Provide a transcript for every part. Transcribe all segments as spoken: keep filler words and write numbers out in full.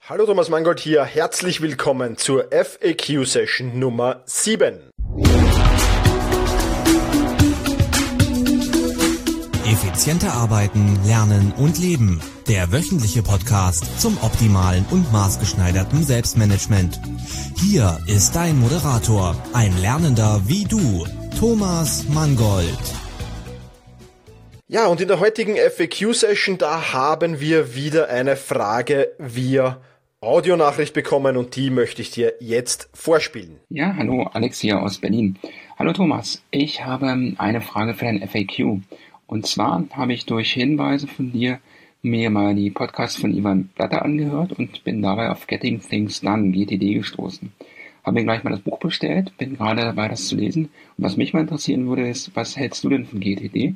Hallo, Thomas Mangold hier, herzlich willkommen zur F A Q-Session Nummer sieben. Effizienter arbeiten, lernen und leben. Der wöchentliche Podcast zum optimalen und maßgeschneiderten Selbstmanagement. Hier ist dein Moderator, ein Lernender wie du, Thomas Mangold. Ja, und in der heutigen F A Q-Session, da haben wir wieder eine Frage via Audionachricht bekommen und die möchte ich dir jetzt vorspielen. Ja, hallo, Alex hier aus Berlin. Hallo Thomas, ich habe eine Frage für dein F A Q. Und zwar habe ich durch Hinweise von dir mir mal die Podcasts von Ivan Blatter angehört und bin dabei auf Getting Things Done, G T D, gestoßen. Habe mir gleich mal das Buch bestellt, bin gerade dabei, das zu lesen. Und was mich mal interessieren würde, ist, was hältst du denn von G T D?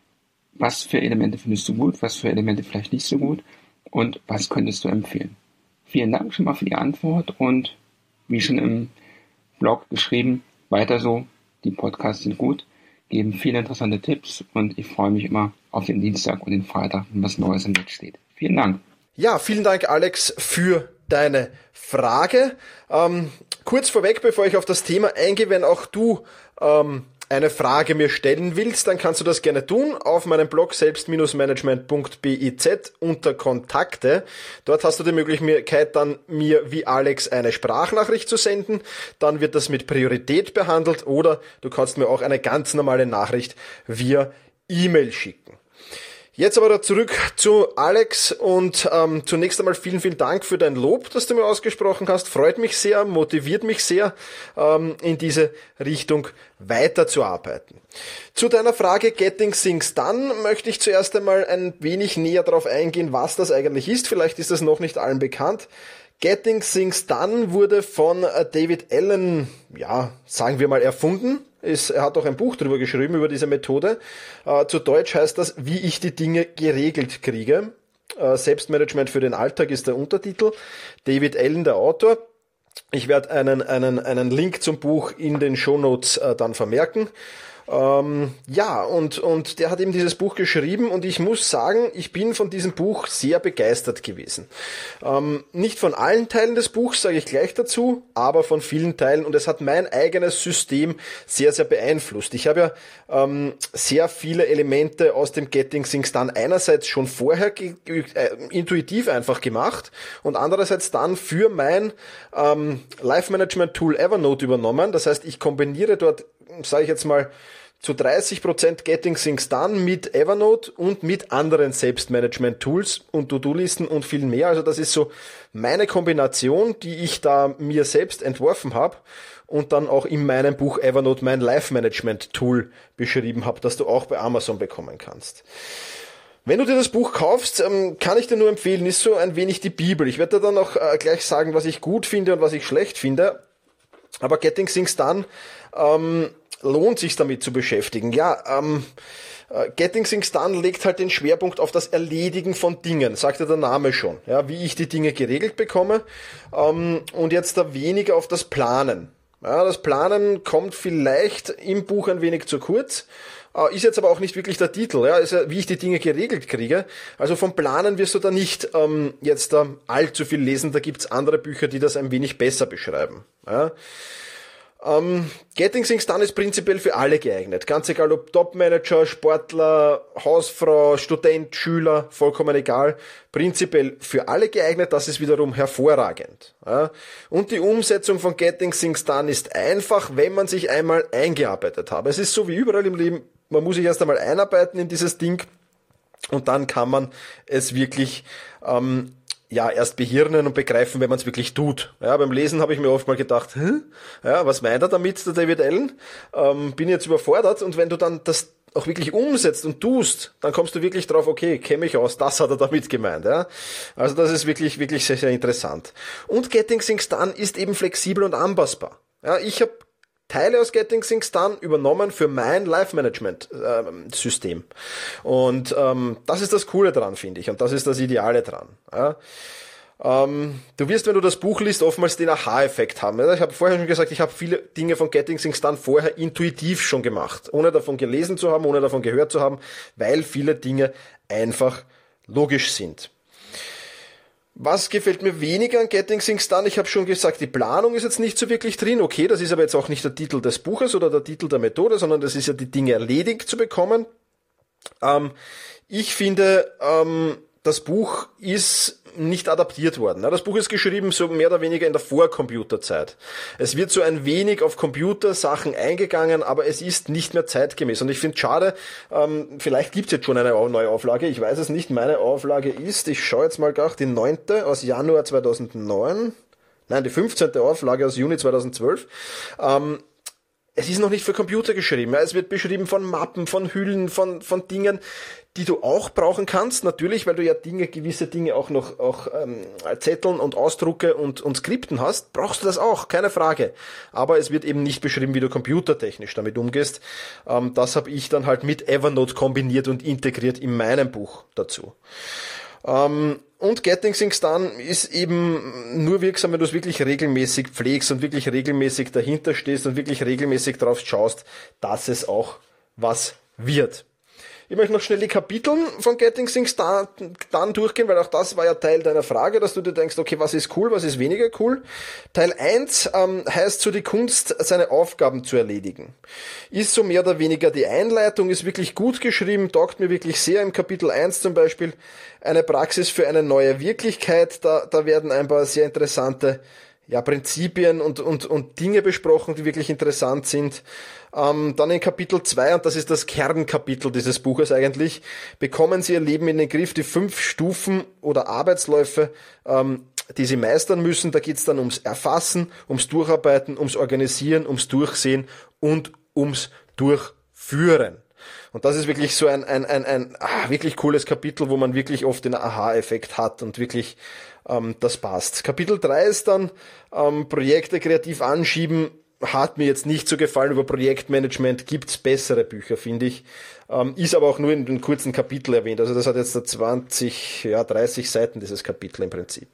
Was für Elemente findest du gut, was für Elemente vielleicht nicht so gut und was könntest du empfehlen? Vielen Dank schon mal für die Antwort und wie schon im Blog geschrieben, weiter so, die Podcasts sind gut, geben viele interessante Tipps und ich freue mich immer auf den Dienstag und den Freitag, wenn was Neues im Netz steht. Vielen Dank. Ja, vielen Dank, Alex, für deine Frage. Ähm, kurz vorweg, bevor ich auf das Thema eingehe, wenn auch du ähm, eine Frage mir stellen willst, dann kannst du das gerne tun auf meinem Blog selbst management punkt biz unter Kontakte. Dort hast du die Möglichkeit, dann mir wie Alex eine Sprachnachricht zu senden. Dann wird das mit Priorität behandelt oder du kannst mir auch eine ganz normale Nachricht via E-Mail schicken. Jetzt aber zurück zu Alex und ähm, zunächst einmal vielen, vielen Dank für dein Lob, das du mir ausgesprochen hast. Freut mich sehr, motiviert mich sehr, ähm, in diese Richtung weiterzuarbeiten. Zu deiner Frage Getting Things Done möchte ich zuerst einmal ein wenig näher darauf eingehen, was das eigentlich ist. Vielleicht ist das noch nicht allen bekannt. Getting Things Done wurde von David Allen, ja, sagen wir mal, erfunden. Ist, er hat auch ein Buch darüber geschrieben, über diese Methode. Äh, zu Deutsch heißt das, wie ich die Dinge geregelt kriege. Äh, Selbstmanagement für den Alltag ist der Untertitel. David Allen, der Autor. Ich werde einen, einen, einen Link zum Buch in den Shownotes äh, dann vermerken. Ähm, ja, und, und der hat eben dieses Buch geschrieben und ich muss sagen, ich bin von diesem Buch sehr begeistert gewesen. Ähm, nicht von allen Teilen des Buchs, sage ich gleich dazu, aber von vielen Teilen und es hat mein eigenes System sehr, sehr beeinflusst. Ich habe ja ähm, sehr viele Elemente aus dem Getting Things Done einerseits schon vorher ge- äh, intuitiv einfach gemacht und andererseits dann für mein ähm, Life-Management-Tool Evernote übernommen. Das heißt, ich kombiniere dort, sage ich jetzt mal, zu dreißig Prozent Getting Things Done mit Evernote und mit anderen Selbstmanagement-Tools und To-Do-Listen und viel mehr. Also das ist so meine Kombination, die ich da mir selbst entworfen habe und dann auch in meinem Buch Evernote mein Life-Management-Tool beschrieben habe, das du auch bei Amazon bekommen kannst. Wenn du dir das Buch kaufst, kann ich dir nur empfehlen, ist so ein wenig die Bibel. Ich werde dir dann auch gleich sagen, was ich gut finde und was ich schlecht finde. Aber Getting Things Done ähm, lohnt sich damit zu beschäftigen. Ja, ähm, Getting Things Done legt halt den Schwerpunkt auf das Erledigen von Dingen, sagt ja der Name schon, ja, wie ich die Dinge geregelt bekomme ähm, und jetzt da weniger auf das Planen. Ja, das Planen kommt vielleicht im Buch ein wenig zu kurz, äh, ist jetzt aber auch nicht wirklich der Titel, ja, ist ja, wie ich die Dinge geregelt kriege. Also vom Planen wirst du da nicht ähm, jetzt äh, allzu viel lesen, da gibt's andere Bücher, die das ein wenig besser beschreiben. Ja. Um, Getting Things Done ist prinzipiell für alle geeignet. Ganz egal ob Topmanager, Sportler, Hausfrau, Student, Schüler, vollkommen egal. Prinzipiell für alle geeignet, das ist wiederum hervorragend. Ja. Und die Umsetzung von Getting Things Done ist einfach, wenn man sich einmal eingearbeitet hat. Es ist so wie überall im Leben, man muss sich erst einmal einarbeiten in dieses Ding und dann kann man es wirklich ähm, ja, erst behirnen und begreifen, wenn man es wirklich tut. Ja, beim Lesen habe ich mir oft mal gedacht, Hä? Ja, was meint er damit, der David Allen? Ähm, bin jetzt überfordert und wenn du dann das auch wirklich umsetzt und tust, dann kommst du wirklich drauf, okay, kenne mich aus, das hat er damit gemeint. Ja? Also das ist wirklich, wirklich sehr, sehr interessant. Und Getting Things Done ist eben flexibel und anpassbar. Ja, ich habe Teile aus Getting Things Done übernommen für mein Life-Management-System. Und ähm, das ist das Coole dran, finde ich. Und das ist das Ideale dran. Ja. Ähm, du wirst, wenn du das Buch liest, oftmals den Aha-Effekt haben. Ich habe vorher schon gesagt, ich habe viele Dinge von Getting Things Done vorher intuitiv schon gemacht. Ohne davon gelesen zu haben, ohne davon gehört zu haben, weil viele Dinge einfach logisch sind. Was gefällt mir weniger an Getting Things Done? Ich habe schon gesagt, die Planung ist jetzt nicht so wirklich drin. Okay, das ist aber jetzt auch nicht der Titel des Buches oder der Titel der Methode, sondern das ist ja die Dinge erledigt zu bekommen. Ähm, ich finde, ähm, das Buch ist nicht adaptiert worden. Das Buch ist geschrieben so mehr oder weniger in der Vorcomputerzeit. Es wird so ein wenig auf Computersachen eingegangen, aber es ist nicht mehr zeitgemäß. Und ich finde es schade, ähm, vielleicht gibt es jetzt schon eine neue Auflage, ich weiß es nicht. Meine Auflage ist, ich schaue jetzt mal gleich, die neunte aus Januar zweitausendneun. Nein, die fünfzehnte Auflage aus Juni zweitausendzwölf. Ähm, Es ist noch nicht für Computer geschrieben. Es wird beschrieben von Mappen, von Hüllen, von von Dingen, die du auch brauchen kannst. Natürlich, weil du ja Dinge, gewisse Dinge auch noch auch ähm, Zetteln und Ausdrucke und und Skripten hast, brauchst du das auch, keine Frage. Aber es wird eben nicht beschrieben, wie du computertechnisch damit umgehst. Ähm, das habe ich dann halt mit Evernote kombiniert und integriert in meinem Buch dazu. Ähm, und Getting Things Done ist eben nur wirksam, wenn du es wirklich regelmäßig pflegst und wirklich regelmäßig dahinter stehst und wirklich regelmäßig drauf schaust, dass es auch was wird. Ich möchte noch schnell die Kapitel von Getting Things Done durchgehen, weil auch das war ja Teil deiner Frage, dass du dir denkst, okay, was ist cool, was ist weniger cool. Teil eins ähm, heißt so die Kunst, seine Aufgaben zu erledigen. Ist so mehr oder weniger die Einleitung, ist wirklich gut geschrieben, taugt mir wirklich sehr. Im Kapitel eins zum Beispiel eine Praxis für eine neue Wirklichkeit. Da, da werden ein paar sehr interessante ja, Prinzipien und, und, und Dinge besprochen, die wirklich interessant sind. Ähm, dann in Kapitel zwei, und das ist das Kernkapitel dieses Buches eigentlich, bekommen Sie Ihr Leben in den Griff, die fünf Stufen oder Arbeitsläufe, ähm, die Sie meistern müssen. Da geht's dann ums Erfassen, ums Durcharbeiten, ums Organisieren, ums Durchsehen und ums Durchführen. Und das ist wirklich so ein, ein, ein, ein ah, wirklich cooles Kapitel, wo man wirklich oft den Aha-Effekt hat und wirklich ähm, das passt. Kapitel drei ist dann ähm, Projekte kreativ anschieben. Hat mir jetzt nicht so gefallen. Über Projektmanagement gibt's bessere Bücher, finde ich. Ähm, ist aber auch nur in den kurzen Kapitel erwähnt. Also das hat jetzt zwanzig, ja dreißig Seiten, dieses Kapitel im Prinzip.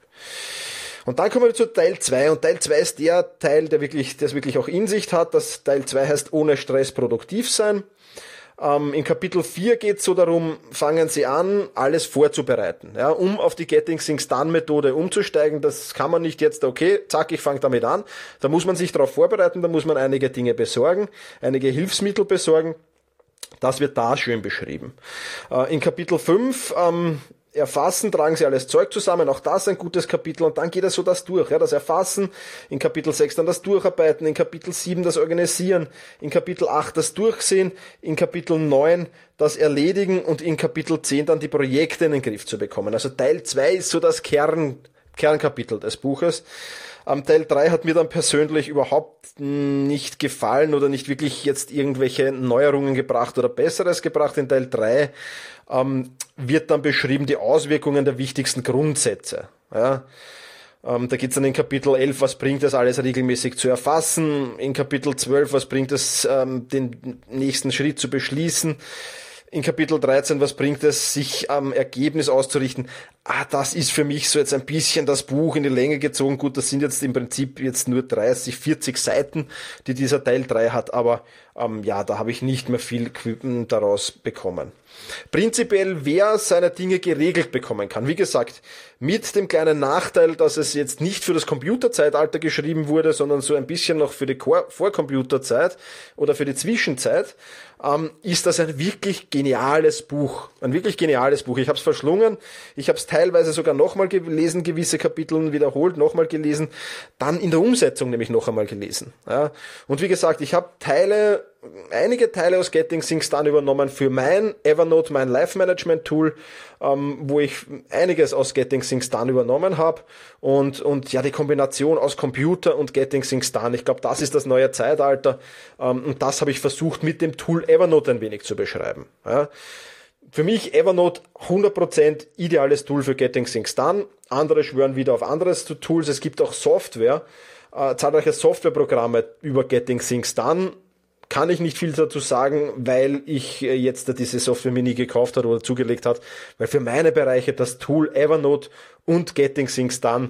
Und dann kommen wir zu Teil zwei. Und Teil zwei ist der Teil, der wirklich, der es wirklich auch in sich hat. Das Teil zwei heißt ohne Stress produktiv sein. Ähm, in Kapitel vier geht es so darum, fangen Sie an, alles vorzubereiten, ja, um auf die Getting Things Done Methode umzusteigen. Das kann man nicht jetzt, okay, zack, ich fange damit an. Da muss man sich darauf vorbereiten, da muss man einige Dinge besorgen, einige Hilfsmittel besorgen. Das wird da schön beschrieben. Äh, in Kapitel fünf ähm, Erfassen, tragen Sie alles Zeug zusammen, auch das ein gutes Kapitel, und dann geht er so das durch, ja, das Erfassen, in Kapitel sechs dann das Durcharbeiten, in Kapitel sieben das Organisieren, in Kapitel acht das Durchsehen, in Kapitel neun das Erledigen und in Kapitel zehn dann die Projekte in den Griff zu bekommen. Also Teil zwei ist so das Kern, Kernkapitel des Buches. Am Teil drei hat mir dann persönlich überhaupt nicht gefallen oder nicht wirklich jetzt irgendwelche Neuerungen gebracht oder Besseres gebracht. In Teil drei ähm, wird dann beschrieben die Auswirkungen der wichtigsten Grundsätze. Ja. Ähm, da geht's dann in Kapitel elf, was bringt es, alles regelmäßig zu erfassen. In Kapitel zwölf, was bringt es, ähm, den nächsten Schritt zu beschließen. In Kapitel dreizehn, was bringt es, sich am Ergebnis auszurichten? Ah, das ist für mich so jetzt ein bisschen das Buch in die Länge gezogen. Gut, das sind jetzt im Prinzip jetzt nur dreißig, vierzig Seiten, die dieser Teil drei hat, aber ähm, ja, da habe ich nicht mehr viel daraus bekommen. Prinzipiell, wer seine Dinge geregelt bekommen kann, wie gesagt, mit dem kleinen Nachteil, dass es jetzt nicht für das Computerzeitalter geschrieben wurde, sondern so ein bisschen noch für die Vorcomputerzeit oder für die Zwischenzeit, ähm, ist das ein wirklich geniales Buch. Ein wirklich geniales Buch. Ich habe es verschlungen, ich habe es teilweise sogar nochmal gelesen, gewisse Kapitel wiederholt, nochmal gelesen, dann in der Umsetzung nämlich noch einmal gelesen. Ja. Und wie gesagt, ich habe Teile, einige Teile aus Getting Things Done übernommen für mein Evernote, mein Life-Management-Tool, ähm, wo ich einiges aus Getting Things Done übernommen habe. Und, und ja, die Kombination aus Computer und Getting Things Done, ich glaube, das ist das neue Zeitalter. Ähm, und das habe ich versucht, mit dem Tool Evernote ein wenig zu beschreiben. Ja. Für mich Evernote hundert Prozent ideales Tool für Getting Things Done. Andere schwören wieder auf anderes Tools. Es gibt auch Software, äh, zahlreiche Softwareprogramme über Getting Things Done. Kann ich nicht viel dazu sagen, weil ich jetzt diese Software mir nie gekauft habe oder zugelegt habe, weil für meine Bereiche das Tool Evernote und Getting Things Done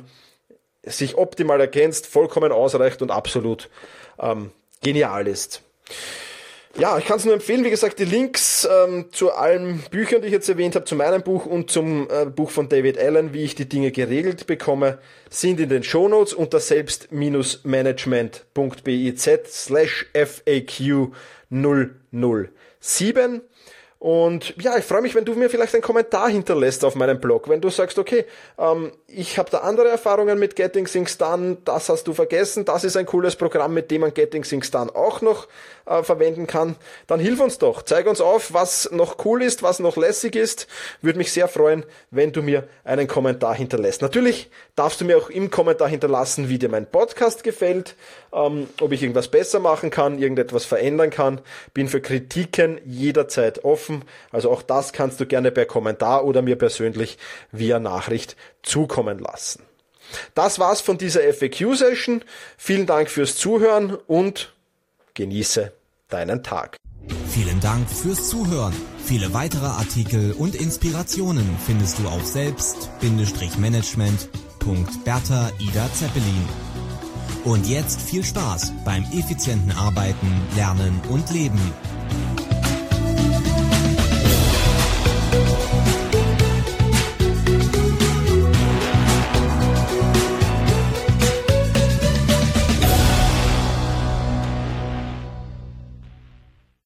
sich optimal ergänzt, vollkommen ausreicht und absolut ähm, genial ist. Ja, ich kann es nur empfehlen, wie gesagt, die Links ähm, zu allen Büchern, die ich jetzt erwähnt habe, zu meinem Buch und zum äh, Buch von David Allen, wie ich die Dinge geregelt bekomme, sind in den Shownotes unter selbst-management.biz slash FAQ null null sieben. Und ja, ich freue mich, wenn du mir vielleicht einen Kommentar hinterlässt auf meinem Blog, wenn du sagst, okay, ähm, ich habe da andere Erfahrungen mit Getting Things Done, das hast du vergessen, das ist ein cooles Programm, mit dem man Getting Things Done auch noch äh, verwenden kann, dann hilf uns doch, zeig uns auf, was noch cool ist, was noch lässig ist. Würde mich sehr freuen, wenn du mir einen Kommentar hinterlässt. Natürlich darfst du mir auch im Kommentar hinterlassen, wie dir mein Podcast gefällt, ähm, ob ich irgendwas besser machen kann, irgendetwas verändern kann. Bin für Kritiken jederzeit offen. Also auch das kannst du gerne per Kommentar oder mir persönlich via Nachricht zukommen lassen. Das war's von dieser F A Q-Session. Vielen Dank fürs Zuhören und genieße deinen Tag. Vielen Dank fürs Zuhören. Viele weitere Artikel und Inspirationen findest du auf selbst-management punkt bertha ida zeppelin. Und jetzt viel Spaß beim effizienten Arbeiten, Lernen und Leben.